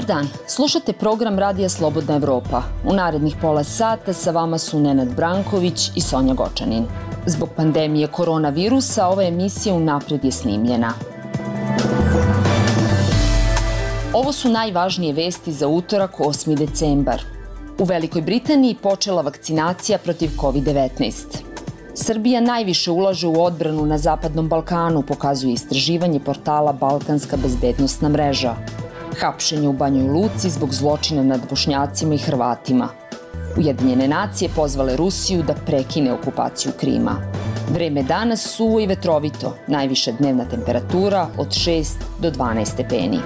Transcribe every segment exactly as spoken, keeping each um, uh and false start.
dan, slušate program Radija Slobodna Evropa. U narednih pola sata sa vama su Nenad Branković i Sonja Gočanin. Zbog pandemije koronavirusa ova emisija unapred je snimljena. Ovo su najvažnije vesti za utorak osmi decembar. U Velikoj Britaniji počela vakcinacija protiv kovid devetnaest. Srbija najviše ulaže u odbranu na Zapadnom Balkanu, pokazuje istraživanje portala Balkanska bezbednosna mreža. Hapšenje u Banjoj Luci zbog zločina nad Bošnjacima i Hrvatima. Ujedinjene nacije pozvale Rusiju da prekine okupaciju Krima. Vreme danas suvo i vetrovito, najviša dnevna temperatura od šest do dvanaest stepeni.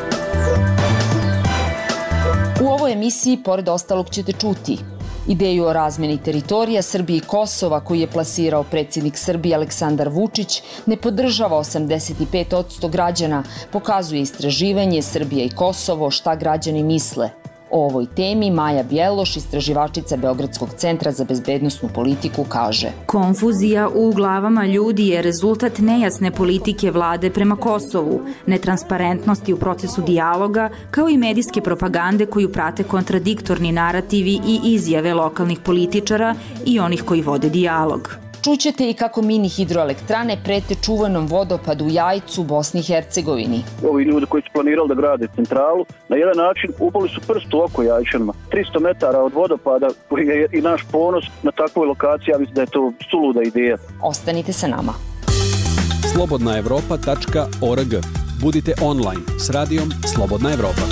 U ovoj emisiji, pored ostalog, ćete čuti ideju o razmeni teritorija Srbije i Kosova koju je plasirao predsjednik Srbije Aleksandar Vučić ne podržava osamdeset pet posto građana, pokazuje istraživanje Srbija i Kosovo šta građani misle. O ovoj temi Maja Bjeloš, istraživačica Beogradskog centra za bezbednosnu politiku, kaže: Konfuzija u glavama ljudi je rezultat nejasne politike vlade prema Kosovu, netransparentnosti u procesu dijaloga, kao i medijske propagande koju prate kontradiktorni narativi i izjave lokalnih političara i onih koji vode dijalog. Čućete i kako mini hidroelektrane prete čuvanom vodopadu u Jajcu u Bosni i Hercegovini. Ovi ljudi koji su planirali da grade centralu, na jedan način upali su prst u oko Jajčanima. tristo metara od vodopada, koji je i naš ponos na takvoj lokaciji, ja mislim da je to suluda ideja. Ostanite sa nama. slobodna evropa tačka org. Budite online s radijom Slobodna Evropa.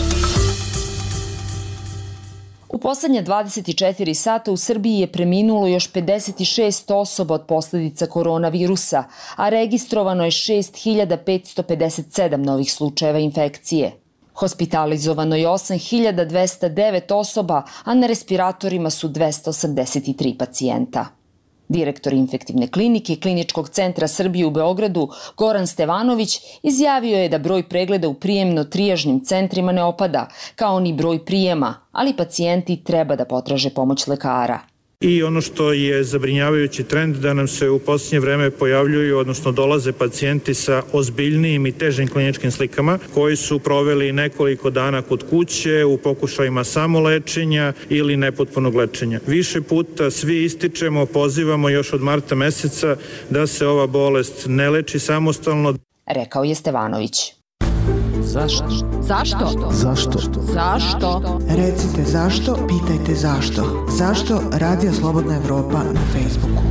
U poslednja dvadeset četiri sata u Srbiji je preminulo još pedeset šest osoba od posledica koronavirusa, a registrovano je šest hiljada petsto pedeset sedam novih slučajeva infekcije. Hospitalizovano je osam hiljada dvesta devet osoba, a na respiratorima su dvesta osamdeset tri pacijenta. Direktor infektivne klinike Kliničkog centra Srbije u Beogradu, Goran Stevanović, izjavio je da broj pregleda u prijemno-trijažnim centrima ne opada, kao ni broj prijema, ali pacijenti treba da potraže pomoć lekara. I ono što je zabrinjavajući trend da nam se u posljednje vreme pojavljuju, odnosno dolaze pacijenti sa ozbiljnijim i težim kliničkim slikama koji su proveli nekoliko dana kod kuće u pokušajima samolečenja ili nepotpunog lečenja. Više puta svi ističemo, pozivamo još od marta meseca da se ova bolest ne leči samostalno. Rekao je Stevanović. Zašto? Zašto? Zašto? Zašto? Recite zašto, pitajte zašto. Zašto? Radio Slobodna Evropa na Facebooku.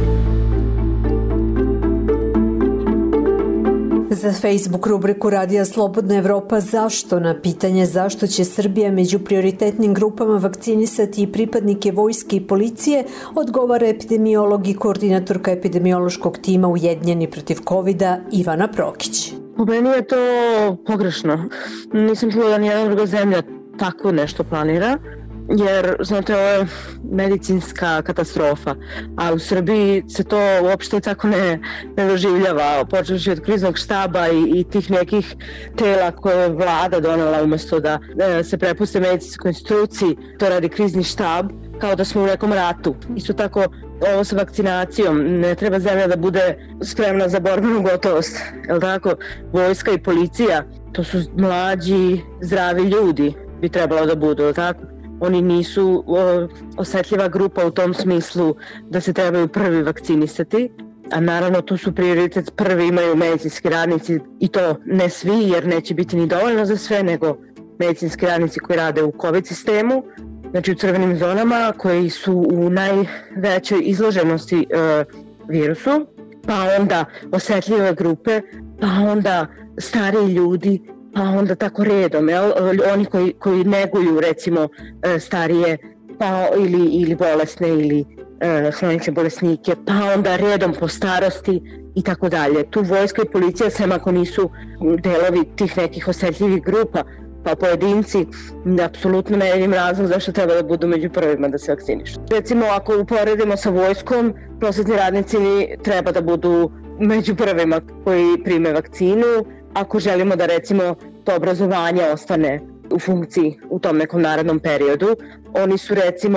Za Facebook rubriku Radija Slobodna Evropa zašto na pitanje zašto će Srbija među prioritetnim grupama vakcinisati i pripadnike vojske i policije odgovara epidemiolog i koordinatorka epidemiološkog tima Ujedinjeni protiv kovida Ivana Prokić. Po meni je to pogrešno. Nisam čula da nijedna druga zemlja tako nešto planira, jer, znate, ovo je medicinska katastrofa, a u Srbiji se to uopšte tako ne, ne doživljava, počevši od kriznog štaba i, i tih nekih tela koje je vlada donela umjesto da e, se prepuste medicinskoj instituciji, to radi krizni štab, kao da smo u nekom ratu. Isto tako, ovo sa vakcinacijom, ne treba zemlja da bude spremna za borbenu gotovost, jel tako? Vojska i policija, to su mlađi, zdravi ljudi, bi trebalo da budu, jel tako? Oni nisu o, osetljiva grupa u tom smislu da se trebaju prvi vakcinisati, a naravno tu su prioritet, prvi imaju medicinski radnici i to ne svi, jer neće biti ni dovoljno za sve, nego medicinski radnici koji rade u COVID sistemu, znači u crvenim zonama, koji su u najvećoj izloženosti e, virusu, pa onda osetljive grupe, pa onda stariji ljudi, pa onda tako redom, jel? Oni koji, koji neguju recimo starije pa, ili, ili bolesne ili e, hronične bolesnike, pa onda redom po starosti i tako dalje. Tu vojska i policija, sem ako nisu delovi tih nekih osetljivih grupa, pa pojedinci, apsolutno ne vidim razlog zašto treba da budu među prvima da se vakcinišu. Recimo, ako uporedimo sa vojskom, prosvetni radnici treba da budu među prvima koji prime vakcinu, ako želimo da recimo to obrazovanje ostane u funkciji u tom nekom narednom periodu. Oni su recimo,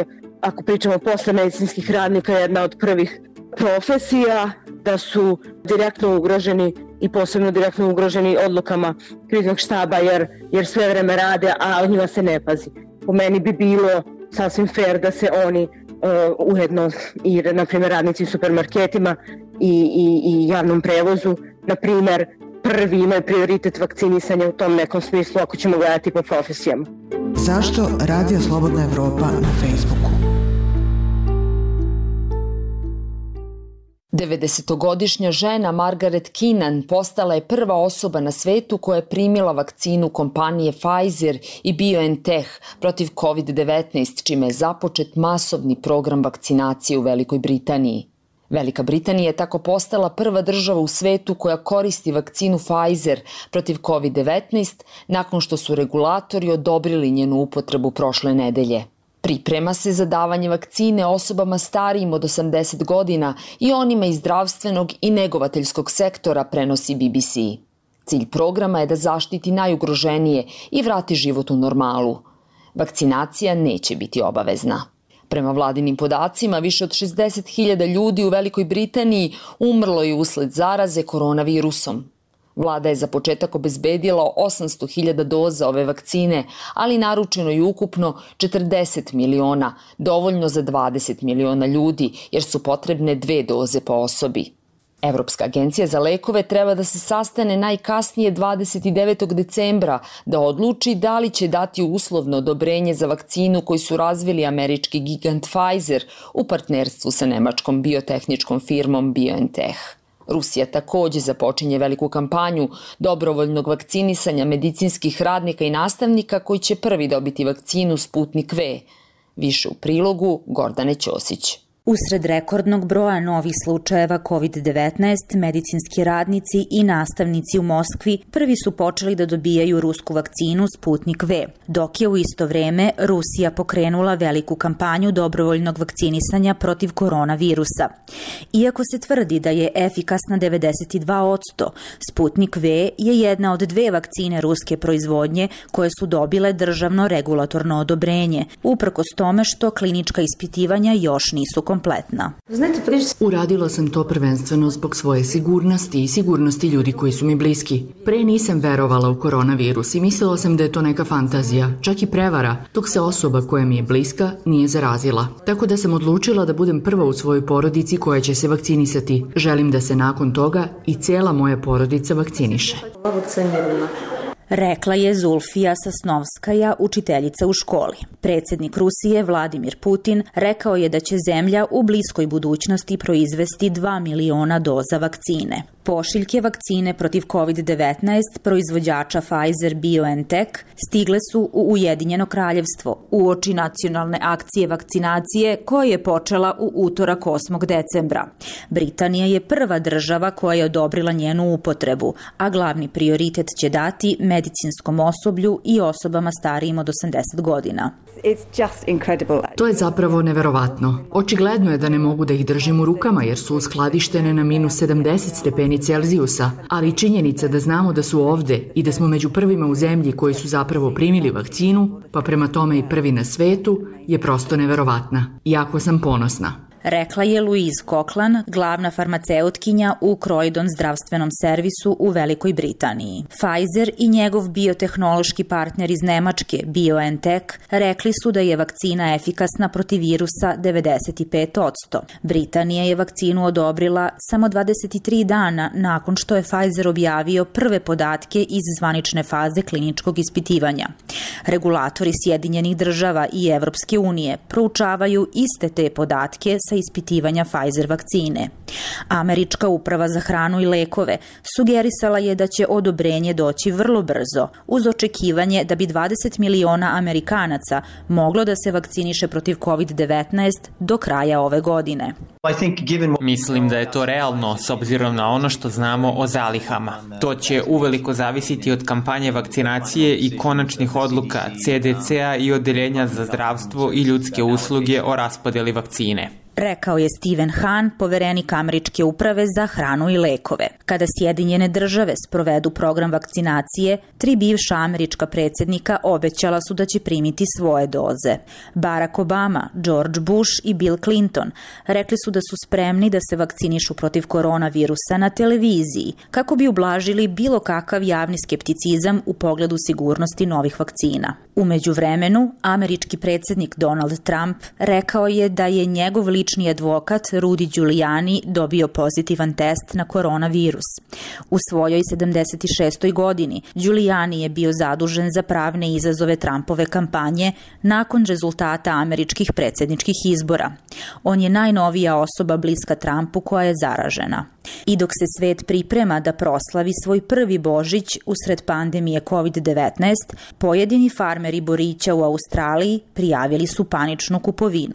ako pričamo posle medicinskih radnika, jedna od prvih profesija, da su direktno ugroženi i posebno direktno ugroženi odlukama kriznog štaba jer, jer sve vreme rade, a od njima se ne pazi. Po meni bi bilo sasvim fair da se oni uh, ujedno i, na primjer, radnici u supermarketima i, i, i javnom prevozu, na primjer, prvi imaju prioritet vakcinisanja u tom nekom smislu ako ćemo gledati po profesijama. Zašto Radio Slobodna Evropa na Facebooku? devedesetogodišnja žena Margaret Keenan postala je prva osoba na svetu koja je primila vakcinu kompanije Pfizer i BioNTech protiv kovid devetnaest, čime je započet masovni program vakcinacije u Velikoj Britaniji. Velika Britanija je tako postala prva država u svetu koja koristi vakcinu Pfizer protiv kovid devetnaest nakon što su regulatori odobrili njenu upotrebu prošle nedelje. Priprema se za davanje vakcine osobama starijim od osamdeset godina i onima iz zdravstvenog i negovateljskog sektora, prenosi B B C. Cilj programa je da zaštiti najugroženije i vrati život u normalu. Vakcinacija neće biti obavezna. Prema vladinim podacima, više od šezdeset hiljada ljudi u Velikoj Britaniji umrlo je usled zaraze koronavirusom. Vlada je za početak obezbedila osamsto hiljada doza ove vakcine, ali naručeno je ukupno četrdeset miliona, dovoljno za dvadeset miliona ljudi, jer su potrebne dve doze po osobi. Evropska agencija za lekove treba da se sastane najkasnije dvadeset devetog decembra da odluči da li će dati uslovno odobrenje za vakcinu koju su razvili američki gigant Pfizer u partnerstvu sa nemačkom biotehničkom firmom BioNTech. Rusija takođe započinje veliku kampanju dobrovoljnog vakcinisanja medicinskih radnika i nastavnika koji će prvi dobiti vakcinu Sputnik V. Više u prilogu Gordane Ćosić. Usred rekordnog broja novih slučajeva kovid devetnaest, medicinski radnici i nastavnici u Moskvi prvi su počeli da dobijaju rusku vakcinu Sputnik V, dok je u isto vreme Rusija pokrenula veliku kampanju dobrovoljnog vakcinisanja protiv koronavirusa. Iako se tvrdi da je efikasna devedeset dva posto, Sputnik V je jedna od dve vakcine ruske proizvodnje koje su dobile državno regulatorno odobrenje, uprkos tome što klinička ispitivanja još nisu kompletna. Uradila sam to prvenstveno zbog svoje sigurnosti i sigurnosti ljudi koji su mi bliski. Pre nisam verovala u koronavirus i mislila sam da je to neka fantazija, čak i prevara, dok se osoba koja mi je bliska nije zarazila. Tako da sam odlučila da budem prva u svojoj porodici koja će se vakcinisati. Želim da se nakon toga i cijela moja porodica vakciniše. Rekla je Zulfija Sasnovskaja, učiteljica u školi. Predsjednik Rusije Vladimir Putin rekao je da će zemlja u bliskoj budućnosti proizvesti dva miliona doza vakcine. Pošiljke vakcine protiv kovid devetnaest proizvođača Pfizer BioNTech stigle su u Ujedinjeno kraljevstvo uoči nacionalne akcije vakcinacije koja je počela u utorak osmog decembra. Britanija je prva država koja je odobrila njenu upotrebu, a glavni prioritet će dati medicinskom osoblju i osobama starijim od osamdeset godina. To je zapravo neverovatno. Očigledno je da ne mogu da ih držim u rukama jer su uskladištene na minus sedamdeset stepeni Celzijusa, ali činjenica da znamo da su ovde i da smo među prvima u zemlji koji su zapravo primili vakcinu, pa prema tome i prvi na svetu, je prosto neverovatna. Jako sam ponosna. Rekla je Louise Cochlan, glavna farmaceutkinja u Croydon zdravstvenom servisu u Velikoj Britaniji. Pfizer i njegov biotehnološki partner iz Nemačke, BioNTech, rekli su da je vakcina efikasna protiv virusa devedeset pet posto. Britanija je vakcinu odobrila samo dvadeset tri dana nakon što je Pfizer objavio prve podatke iz zvanične faze kliničkog ispitivanja. Regulatori Sjedinjenih država i Evropske unije proučavaju iste te podatke sa ispitivanja Pfizer vakcine. Američka uprava za hranu i lekove sugerisala je da će odobrenje doći vrlo brzo, uz očekivanje da bi dvadeset miliona Amerikanaca moglo da se vakciniše protiv kovid devetnaest do kraja ove godine. Mislim da je to realno s obzirom na ono što znamo o zalihama. To će uveliko zavisiti od kampanje vakcinacije i konačnih odluka C D C-a i Odeljenja za zdravstvo i ljudske usluge o raspodeli vakcine. rekao je Stephen Hahn, poverenik američke uprave za hranu i lekove. Kada Sjedinjene države sprovedu program vakcinacije, tri bivša američka predsjednika obećala su da će primiti svoje doze. Barack Obama, George Bush i Bill Clinton rekli su da su spremni da se vakcinišu protiv koronavirusa na televiziji, kako bi ublažili bilo kakav javni skepticizam u pogledu sigurnosti novih vakcina. U međuvremenu, američki predsjednik Donald Trump rekao je da je njegov lični advokat Rudy Giuliani dobio pozitivan test na koronavirus. U svojoj sedamdeset šestoj godini Giuliani je bio zadužen za pravne izazove Trumpove kampanje nakon rezultata američkih predsjedničkih izbora. On je najnovija osoba bliska Trumpu koja je zaražena. I dok se svet priprema da proslavi svoj prvi Božić usred pandemije kovid devetnaest, pojedini farmeri borića u Australiji prijavili su paničnu kupovinu.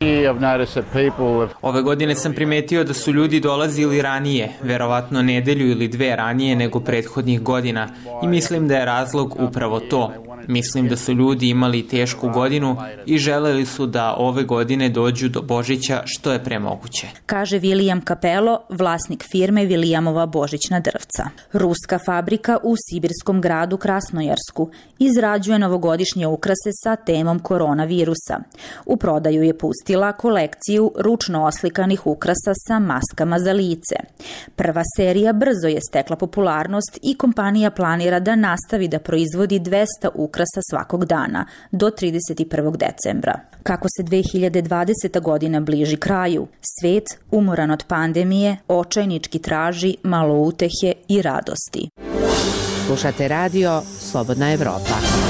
Ove godine sam primetio da su ljudi dolazili ranije, verovatno nedelju ili dve ranije nego prethodnih godina, i mislim da je razlog upravo to. Mislim da su ljudi imali tešku godinu i želeli su da ove godine dođu do Božića što je pre moguće. Kaže William Capello, vlasnik firme Williamova božićna drvca. Ruska fabrika u sibirskom gradu Krasnojarsku izrađuje novogodišnje ukrase sa temom koronavirusa. U prodaju je pustila kolekciju ručno oslikanih ukrasa sa maskama za lice. Prva serija brzo je stekla popularnost i kompanija planira da nastavi da proizvodi dvesta ukrasa svakog dana do trideset prvog decembra. Kako se dve hiljade dvadeseta godina bliži kraju, svet, umoran od pandemije, očajnički traži malo utehe i radosti. Slušate radio Slobodna Evropa.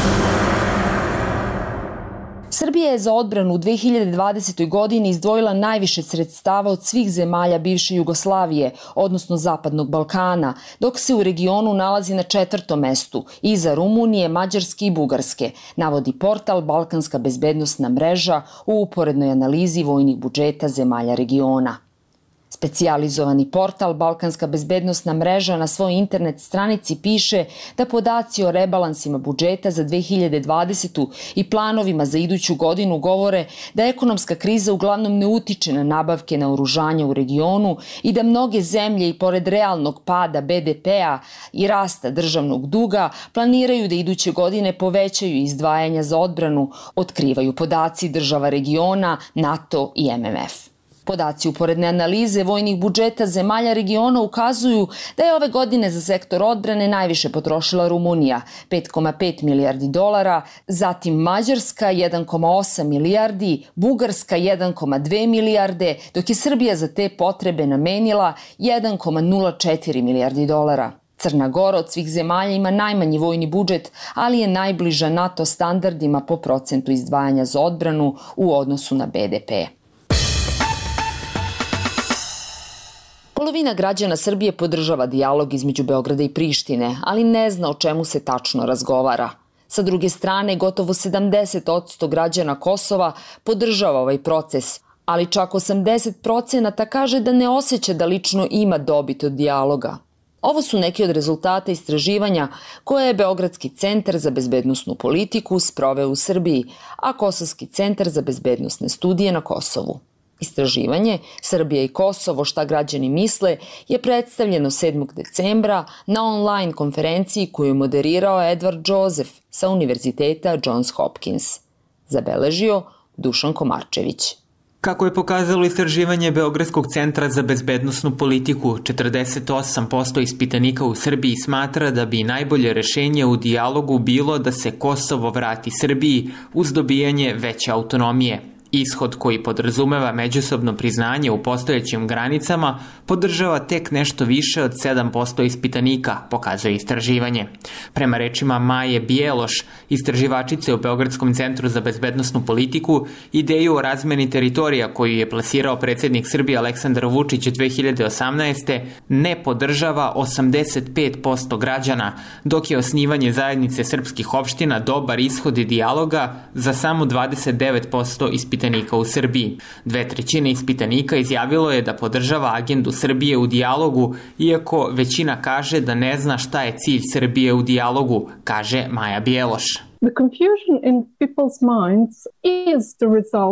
Srbija je za odbranu u dve hiljade dvadesetoj godini izdvojila najviše sredstava od svih zemalja bivše Jugoslavije, odnosno Zapadnog Balkana, dok se u regionu nalazi na četvrtom mestu, iza Rumunije, Mađarske i Bugarske, navodi portal Balkanska bezbednosna mreža u uporednoj analizi vojnih budžeta zemalja regiona. Specijalizovani portal Balkanska bezbednosna mreža na svojoj internet stranici piše da podaci o rebalansima budžeta za dve hiljade dvadesetu i planovima za iduću godinu govore da ekonomska kriza uglavnom ne utiče na nabavke naoružanja u regionu i da mnoge zemlje i pored realnog pada be de pea i rasta državnog duga planiraju da iduće godine povećaju izdvajanja za odbranu, otkrivaju podaci država regiona, NATO i em em ef. Podaci uporedne analize vojnih budžeta zemalja regiona ukazuju da je ove godine za sektor odbrane najviše potrošila Rumunija, pet zarez pet milijardi dolara, zatim Mađarska jedan zarez osam milijardi, Bugarska jedan zarez dve milijarde, dok je Srbija za te potrebe namenila jedan zarez nula četiri milijardi dolara. Crna Gora od svih zemalja ima najmanji vojni budžet, ali je najbliža NATO standardima po procentu izdvajanja za odbranu u odnosu na be de pe. Polovina građana Srbije podržava dijalog između Beograda i Prištine, ali ne zna o čemu se tačno razgovara. Sa druge strane, gotovo sedamdeset posto građana Kosova podržava ovaj proces, ali čak osamdeset procenata kaže da ne osjeća da lično ima dobit od dijaloga. Ovo su neki od rezultata istraživanja koje je Beogradski centar za bezbednosnu politiku sproveo u Srbiji, a Kosovski centar za bezbednosne studije na Kosovu. Istraživanje Srbija i Kosovo, šta građani misle, je predstavljeno sedmog decembra na online konferenciji koju je moderirao Edward Joseph sa Univerziteta Johns Hopkins. Zabeležio Dušan Komarčević. Kako je pokazalo istraživanje Beogradskog centra za bezbednosnu politiku, četrdeset osam posto ispitanika u Srbiji smatra da bi najbolje rešenje u dijalogu bilo da se Kosovo vrati Srbiji uz dobijanje veće autonomije. Ishod koji podrazumeva međusobno priznanje u postojećim granicama podržava tek nešto više od sedam posto ispitanika, pokazuje istraživanje. Prema rečima Maje Bijeloš, istraživačice u Beogradskom centru za bezbednosnu politiku, ideju o razmeni teritorija koju je plasirao predsjednik Srbije Aleksandar Vučić dve hiljade osamnaeste. ne podržava osamdeset pet posto građana, dok je osnivanje zajednice srpskih opština dobar ishod dijaloga za samo dvadeset devet posto ispitanika u Srbiji. Dve trećine ispitanika izjavilo je da podržava agendu Srbije u dijalogu, iako većina kaže da ne zna šta je cilj Srbije u dijalogu, kaže Maja Bijeloš. The confusion in people's minds is the result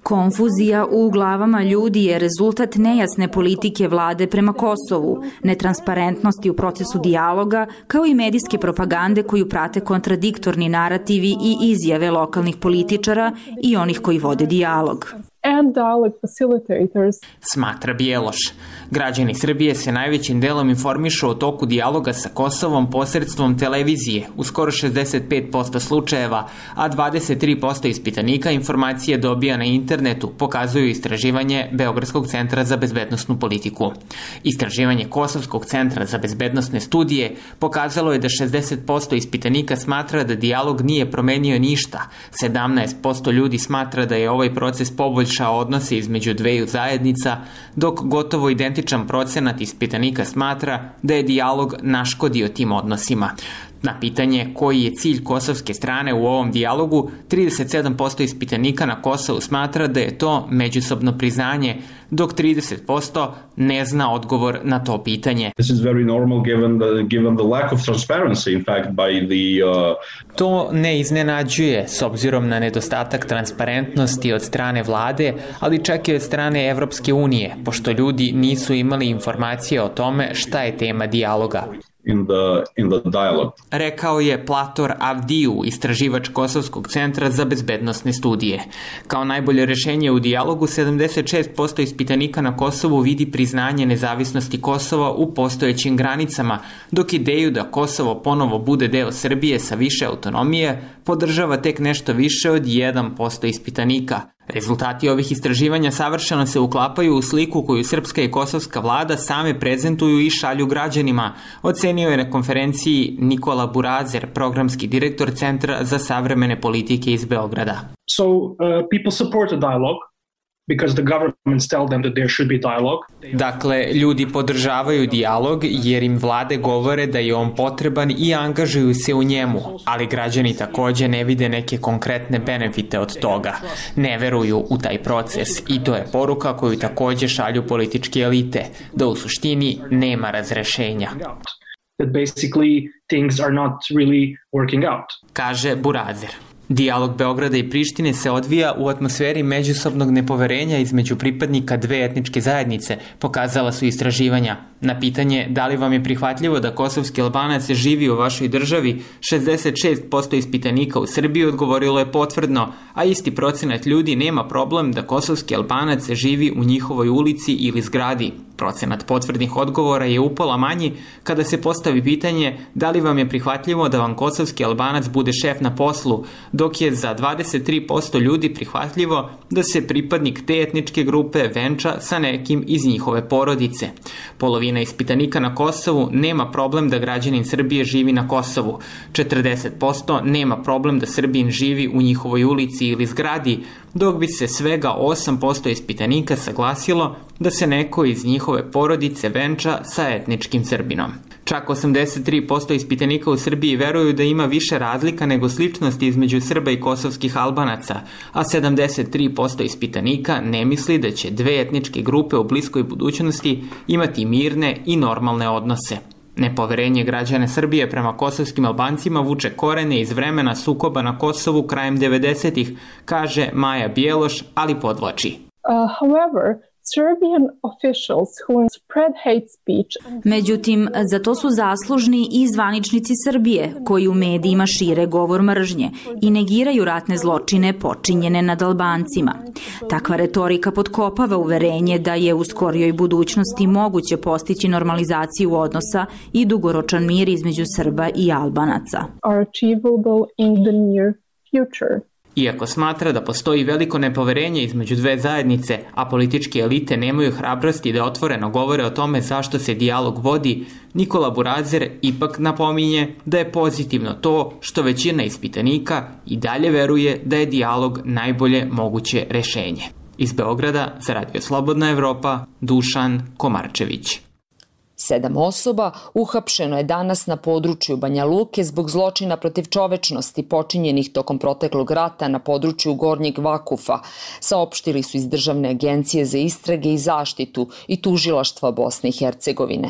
Konfuzija u glavama ljudi je rezultat nejasne politike vlade prema Kosovu, netransparentnosti u procesu dijaloga, kao i medijske propagande koju prate kontradiktorni narativi i izjave lokalnih političara i onih koji vode dijalog. And dialogue facilitators. Smatra Bjeloš. Građani Srbije se najvećim delom informišu o toku dijaloga sa Kosovom posredstvom televizije u skoro šezdeset pet posto slučajeva, a dvadeset tri posto ispitanika informacije dobija na internetu, pokazuju istraživanje Beogradskog centra za bezbednosnu politiku. Istraživanje Kosovskog centra za bezbednosne studije pokazalo je da šezdeset posto ispitanika smatra da dijalog nije promenio ništa, sedamnaest posto ljudi smatra da je ovaj proces poboljšao odnose između dveju zajednica, dok gotovo identičan procenat ispitanika smatra da je dijalog naškodio tim odnosima. Na pitanje koji je cilj kosovske strane u ovom dijalogu, trideset sedam posto ispitanika na Kosovu smatra da je to međusobno priznanje, dok trideset posto ne zna odgovor na to pitanje. This is very normal given the, given the lack of transparency in fact by the uh... To ne iznenađuje s obzirom na nedostatak transparentnosti od strane vlade, ali čak i od strane Evropske unije, pošto ljudi nisu imali informacije o tome šta je tema dijaloga. In the, in the dialogue. Rekao je Plator Avdiju, istraživač Kosovskog centra za bezbednosne studije. Kao najbolje rešenje u dijalogu, sedamdeset šest posto ispitanika na Kosovu vidi priznanje nezavisnosti Kosova u postojećim granicama, dok ideju da Kosovo ponovo bude deo Srbije sa više autonomije podržava tek nešto više od jedan posto ispitanika. Rezultati ovih istraživanja savršeno se uklapaju u sliku koju srpska i kosovska vlada same prezentuju i šalju građanima, ocenio je na konferenciji Nikola Burazer, programski direktor Centra za savremene politike iz Beograda. So uh, people support a dialogue because the governments tell them that there should be dialogue. Dakle, ljudi podržavaju dijalog jer im vlade govore da je on potreban i angažuju se u njemu, ali građani takođe ne vide neke konkretne benefite od toga. Ne veruju u taj proces i to je poruka koju takođe šalju političke elite, da u suštini nema razrešenja. That basically things are not really working out. Kaže Burazer. Dijalog Beograda i Prištine se odvija u atmosferi međusobnog nepoverenja između pripadnika dve etničke zajednice, pokazala su istraživanja. Na pitanje da li vam je prihvatljivo da kosovski Albanac živi u vašoj državi, šezdeset šest posto ispitanika u Srbiji odgovorilo je potvrdno, a isti procenat ljudi nema problem da kosovski Albanac živi u njihovoj ulici ili zgradi. Procenat potvrdnih odgovora je upola manji kada se postavi pitanje da li vam je prihvatljivo da vam kosovski Albanac bude šef na poslu, dok je za dvadeset tri posto ljudi prihvatljivo da se pripadnik te etničke grupe venča sa nekim iz njihove porodice. Polovina ispitanika na Kosovu nema problem da građanin Srbije živi na Kosovu. četrdeset posto nema problem da Srbin živi u njihovoj ulici ili zgradi, dok bi se svega osam posto ispitanika saglasilo da se neko iz njihove porodice venča sa etničkim Srbinom. Čak osamdeset tri posto ispitanika u Srbiji veruju da ima više razlika nego sličnosti između Srba i kosovskih Albanaca, a sedamdeset tri posto ispitanika ne misli da će dve etničke grupe u bliskoj budućnosti imati mirne i normalne odnose. Nepoverenje građana Srbije prema kosovskim Albancima vuče korene iz vremena sukoba na Kosovu krajem devedesetih, kaže Maja Bjeloš, ali podvlači. Uh, however, Serbian officials who spread hate speech. Međutim, za to su zaslužni i zvaničnici Srbije, koji u medijima šire govor mržnje i negiraju ratne zločine počinjene nad Albancima. Takva retorika potkopava uverenje da je u skorijoj budućnosti moguće postići normalizaciju odnosa i dugoročan mir između Srba i Albanaca. Are achievable in the near future. Iako smatra da postoji veliko nepoverenje između dve zajednice, a političke elite nemaju hrabrosti da otvoreno govore o tome zašto se dijalog vodi, Nikola Burazer ipak napominje da je pozitivno to što većina ispitanika i dalje veruje da je dijalog najbolje moguće rešenje. Iz Beograda za Radio Slobodna Evropa, Dušan Komarčević. Sedam osoba uhapšeno je danas na području Banja Luke zbog zločina protiv čovečnosti počinjenih tokom proteklog rata na području Gornjeg Vakufa, saopštili su iz Državne agencije za istrage i zaštitu i tužilaštva Bosne i Hercegovine.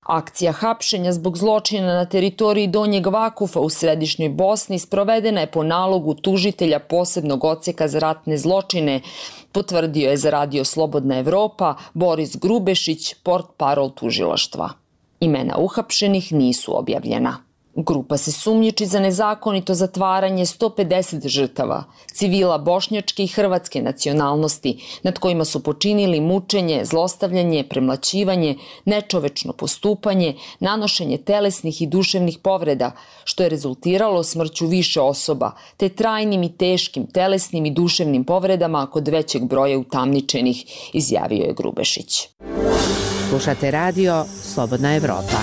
Akcija hapšenja zbog zločina na teritoriji Donjeg Vakufa u središnjoj Bosni sprovedena je po nalogu tužitelja posebnog odsjeka za ratne zločine, potvrdio je za Radio Slobodna Evropa Boris Grubešić, portparol tužilaštva. Imena uhapšenih nisu objavljena. Grupa se sumnjiči za nezakonito zatvaranje sto pedeset žrtava, civila bošnjačke i hrvatske nacionalnosti, nad kojima su počinili mučenje, zlostavljanje, premlaćivanje, nečovečno postupanje, nanošenje telesnih i duševnih povreda, što je rezultiralo smrću više osoba, te trajnim i teškim telesnim i duševnim povredama kod većeg broja utamničenih, izjavio je Grubešić. Slušate radio Slobodna Evropa.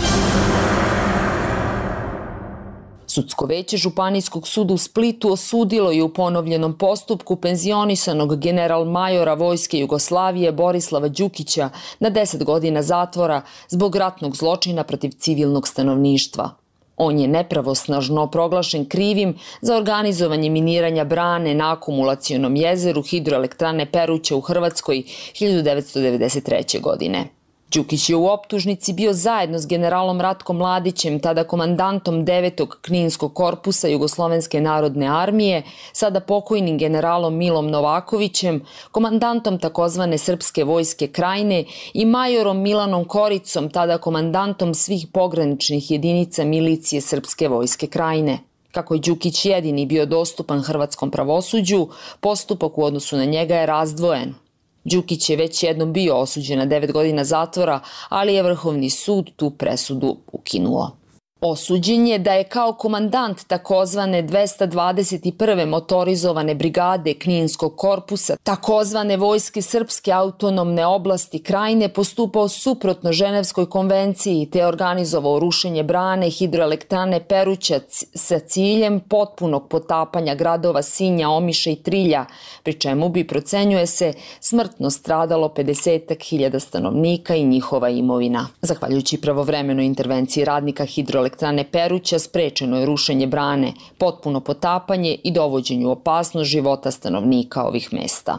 Sudsko veće Županijskog suda u Splitu osudilo je u ponovljenom postupku penzionisanog general-majora Vojske Jugoslavije Borislava Đukića na deset godina zatvora zbog ratnog zločina protiv civilnog stanovništva. On je nepravosnažno proglašen krivim za organizovanje miniranja brane na akumulacionom jezeru hidroelektrane Peruća u Hrvatskoj hiljadu devetsto devedeset treće. godine. Đukić je u optužnici bio zajedno s generalom Ratkom Mladićem, tada komandantom devetog Kninskog korpusa Jugoslovenske narodne armije, sada pokojnim generalom Milom Novakovićem, komandantom takozvane Srpske vojske Krajine i majorom Milanom Koricom, tada komandantom svih pograničnih jedinica milicije Srpske vojske Krajine. Kako je Đukić jedini bio dostupan hrvatskom pravosuđu, postupak u odnosu na njega je razdvojen. Đukić je već jednom bio osuđen na devet godina zatvora, ali je Vrhovni sud tu presudu ukinuo. Osuđen je da je kao komandant takozvane dvesta dvadeset prve motorizovane brigade Kninskog korpusa, takozvane Vojske Srpske autonomne oblasti Krajine, postupao suprotno Ženevskoj konvenciji te organizovao rušenje brane hidroelektrane Peruća sa ciljem potpunog potapanja gradova Sinja, Omiša i Trilja, pri čemu bi, procenjuje se, smrtno stradalo pedeset hiljada stanovnika i njihova imovina. Zahvaljujući pravovremenoj intervenciji radnika hidroelektrane Elektrane Peruća sprečeno je rušenje brane, potpuno potapanje i dovođenje u opasnost života stanovnika ovih mesta.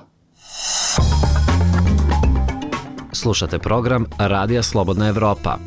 Slušate program Radija Slobodna Evropa.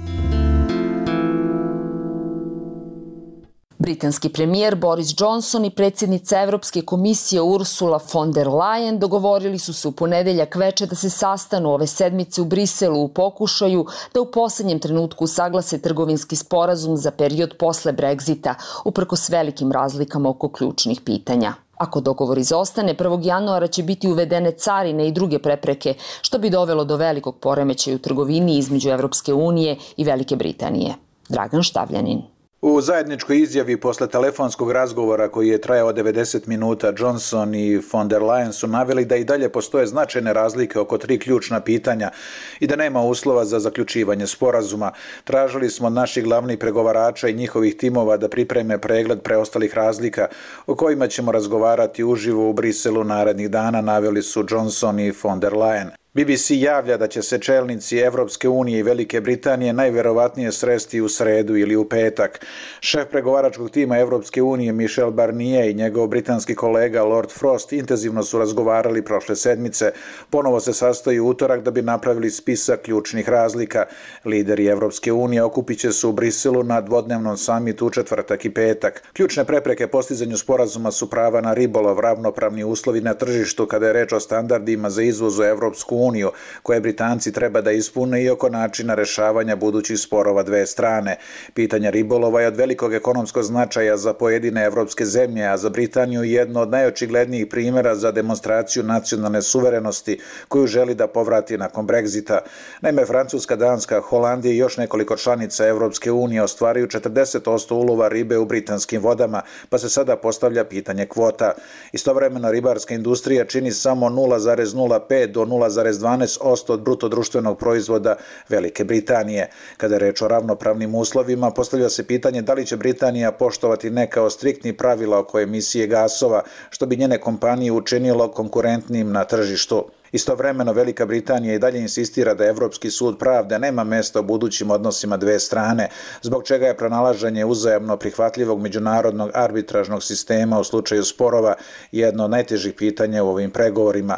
Britanski premijer Boris Johnson i predsjednica Evropske komisije Ursula von der Leyen dogovorili su se u ponedeljak veče da se sastanu ove sedmice u Briselu u pokušaju da u poslednjem trenutku saglase trgovinski sporazum za period posle Brexita, uprkos velikim razlikama oko ključnih pitanja. Ako dogovor izostane, prvog januara će biti uvedene carine i druge prepreke, što bi dovelo do velikog poremećaja u trgovini između Evropske unije i Velike Britanije. Dragan Štavljanin. U zajedničkoj izjavi posle telefonskog razgovora koji je trajao devedeset minuta, Johnson i von der Leyen su naveli da i dalje postoje značajne razlike oko tri ključna pitanja i da nema uslova za zaključivanje sporazuma. Tražili smo od naših glavnih pregovarača i njihovih timova da pripreme pregled preostalih razlika o kojima ćemo razgovarati uživo u Briselu narednih dana, naveli su Johnson i von der Leyen. B B C javlja da će se čelnici Evropske unije i Velike Britanije najverovatnije sresti u sredu ili u petak. Šef pregovaračkog tima Evropske unije Michel Barnier i njegov britanski kolega Lord Frost intenzivno su razgovarali prošle sedmice. Ponovo se sastaju u utorak da bi napravili spisak ključnih razlika. Lideri Evropske unije okupit će se u Briselu na dvodnevnom samitu u četvrtak i petak. Ključne prepreke postizanju sporazuma su prava na ribolov, ravnopravni uslovi na tržištu kada je reč o standardima za izvoz u Evropsku uniju, koje Britanci treba da ispune, i oko načina rešavanja budućih sporova dve strane. Pitanje ribolova je od velikog ekonomskog značaja za pojedine evropske zemlje, a za Britaniju jedno od najočiglednijih primjera za demonstraciju nacionalne suverenosti koju želi da povrati nakon Brexita. Naime, Francuska, Danska, Holandija i još nekoliko članica Evropske unije ostvaruju četrdeset posto ulova ribe u britanskim vodama, pa se sada postavlja pitanje kvota. Istovremeno, ribarska industrija čini samo nula zarez nula pet do nula zarez dvanaest posto od bruto društvenog proizvoda Velike Britanije. Kada je reč o ravnopravnim uslovima, postavlja se pitanje da li će Britanija poštovati neka od striktnih pravila oko emisije gasova, što bi njene kompanije učinilo konkurentnim na tržištu. Istovremeno, Velika Britanija i dalje insistira da Evropski sud pravde nema mesta u budućim odnosima dve strane, zbog čega je pronalaženje uzajamno prihvatljivog međunarodnog arbitražnog sistema u slučaju sporova jedno od najtežih pitanja u ovim pregovorima.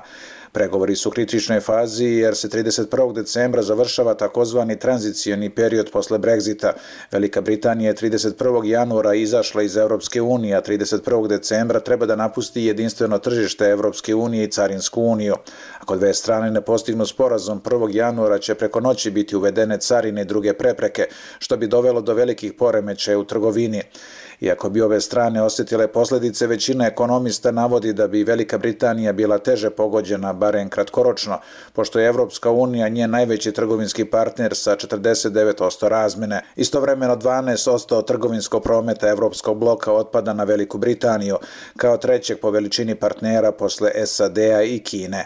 Pregovori su u kritičnoj fazi jer se trideset prvog decembra završava takozvani tranzicioni period posle Brexita. Velika Britanija je trideset prvog januara izašla iz Evropske unije, a trideset prvog decembra treba da napusti jedinstveno tržište Evropske unije i Carinsku uniju. Ako dve strane ne postignu sporazum, prvog januara će preko noći biti uvedene carine i druge prepreke, što bi dovelo do velikih poremećaja u trgovini. Iako bi ove strane osjetile posljedice, većina ekonomista navodi da bi Velika Britanija bila teže pogođena, barem kratkoročno, pošto je Evropska unija njen najveći trgovinski partner sa četrdeset devet posto razmene. Istovremeno dvanaest posto trgovinskog prometa Evropskog bloka otpada na Veliku Britaniju, kao trećeg po veličini partnera posle S A D-a i Kine.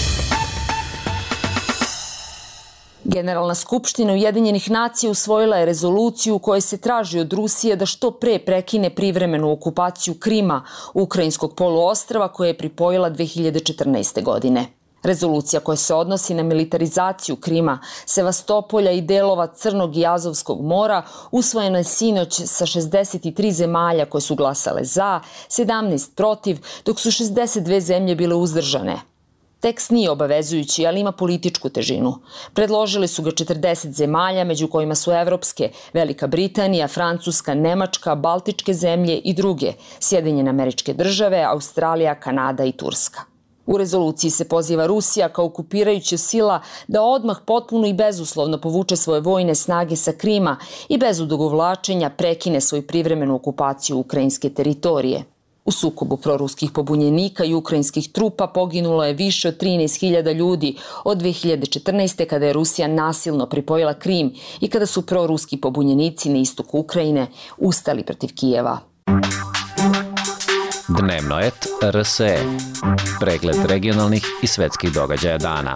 Generalna skupština Ujedinjenih nacija usvojila je rezoluciju u kojoj se traži od Rusije da što pre prekine privremenu okupaciju Krima, ukrajinskog poluostrva koje je pripojila dve hiljade četrnaeste. godine. Rezolucija koja se odnosi na militarizaciju Krima, Sevastopolja i delova Crnog i Azovskog mora usvojena je sinoć sa šezdeset tri zemalja koje su glasale za, sedamnaest protiv, dok su šezdeset dve zemlje bile uzdržane. Tekst nije obavezujući, ali ima političku težinu. Predložili su ga četrdeset zemalja, među kojima su evropske, Velika Britanija, Francuska, Nemačka, Baltičke zemlje i druge, Sjedinjene Američke Države, Australija, Kanada i Turska. U rezoluciji se poziva Rusija kao okupirajuća sila da odmah potpuno i bezuslovno povuče svoje vojne snage sa Krima i bez odugovlačenja prekine svoju privremenu okupaciju ukrajinske teritorije. U sukobu proruskih pobunjenika i ukrajinskih trupa poginulo je više od trinaest hiljada ljudi od dve hiljade četrnaeste. kada je Rusija nasilno pripojila Krim i kada su proruski pobunjenici na istoku Ukrajine ustali protiv Kijeva. Dnevno et R S E. Pregled regionalnih i svetskih događaja dana.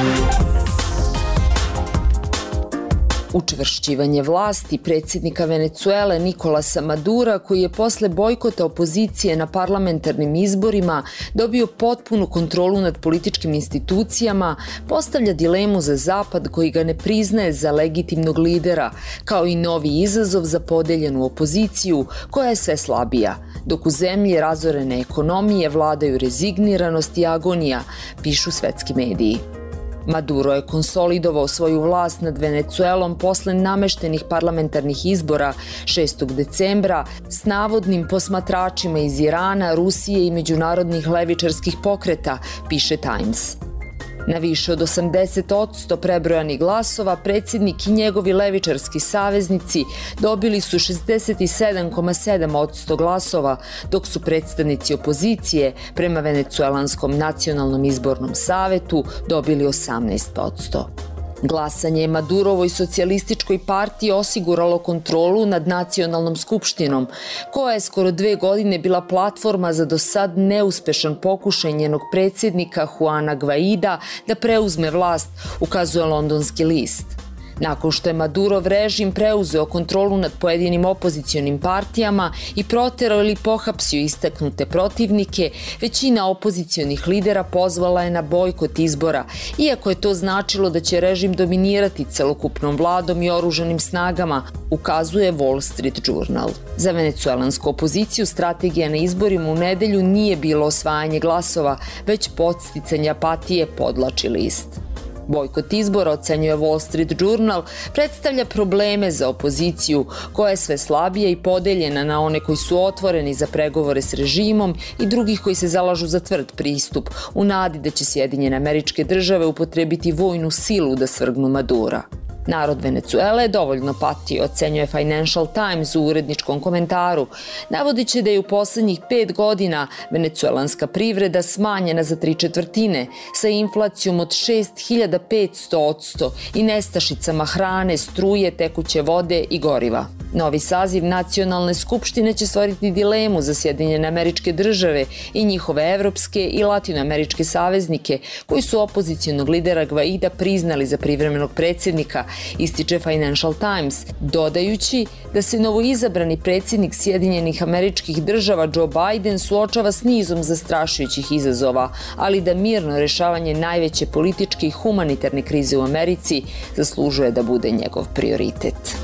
Učvršćivanje vlasti predsjednika Venecuele Nikolasa Madura, koji je posle bojkota opozicije na parlamentarnim izborima dobio potpunu kontrolu nad političkim institucijama, postavlja dilemu za Zapad koji ga ne priznaje za legitimnog lidera, kao i novi izazov za podeljenu opoziciju koja je sve slabija, dok u zemlji razorene ekonomije vladaju rezigniranost i agonija, pišu svetski mediji. Maduro je konsolidovao svoju vlast nad Venecuelom posle nameštenih parlamentarnih izbora šestog decembra s navodnim posmatračima iz Irana, Rusije i međunarodnih levičarskih pokreta, piše Times. Na više od osamdeset posto prebrojanih glasova predsjednik i njegovi levičarski saveznici dobili su šezdeset sedam zarez sedam posto glasova, dok su predstavnici opozicije prema Venecuelanskom nacionalnom izbornom savetu dobili osamnaest posto. Glasanje je Madurovoj socijalističkoj partiji osiguralo kontrolu nad nacionalnom skupštinom, koja je skoro dve godine bila platforma za do sad neuspešan pokušaj njenog predsjednika Juana Guaida da preuzme vlast, ukazuje londonski list. Nakon što je Madurov režim preuzeo kontrolu nad pojedinim opozicionim partijama i proterao ili pohapsio istaknute protivnike, većina opozicionih lidera pozvala je na bojkot izbora, iako je to značilo da će režim dominirati celokupnom vladom i oružanim snagama, ukazuje Wall Street Journal. Za venecuelansku opoziciju strategija na izborima u nedelju nije bilo osvajanje glasova, već podsticanje apatije, podlači list. Bojkot izbora, ocenjuje Wall Street Journal, predstavlja probleme za opoziciju, koja je sve slabija i podeljena na one koji su otvoreni za pregovore s režimom i drugih koji se zalažu za tvrd pristup, u nadi da će Sjedinjene Američke Države upotrebiti vojnu silu da svrgnu Madura. Narod Venecuele je dovoljno patio, ocenjuje Financial Times u uredničkom komentaru, navodeći da je u poslednjih pet godina venecuelanska privreda smanjena za tri četvrtine, sa inflacijom od šest hiljada petsto posto i nestašicama hrane, struje, tekuće vode i goriva. Novi saziv nacionalne skupštine će stvoriti dilemu za Sjedinjene Američke Države i njihove evropske i latinoameričke saveznike, koji su opozicionog lidera Guaida priznali za privremenog predsjednika, ističe Financial Times, dodajući da se novoizabrani predsjednik Sjedinjenih Američkih Država Joe Biden suočava s nizom zastrašujućih izazova, ali da mirno rešavanje najveće političke i humanitarne krize u Americi zaslužuje da bude njegov prioritet.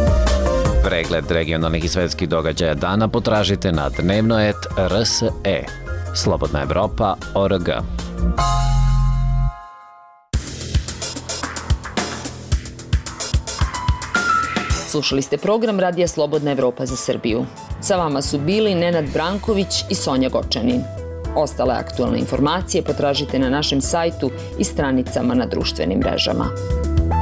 Pregled regionalnih i svetskih događaja dana potražite na dnevno et R S E. Slobodna Evropa, O R G. Slušali ste program Radija Slobodna Evropa za Srbiju. Sa vama su bili Nenad Branković i Sonja Gočanin. Ostale aktualne informacije potražite na našem sajtu i stranicama na društvenim mrežama.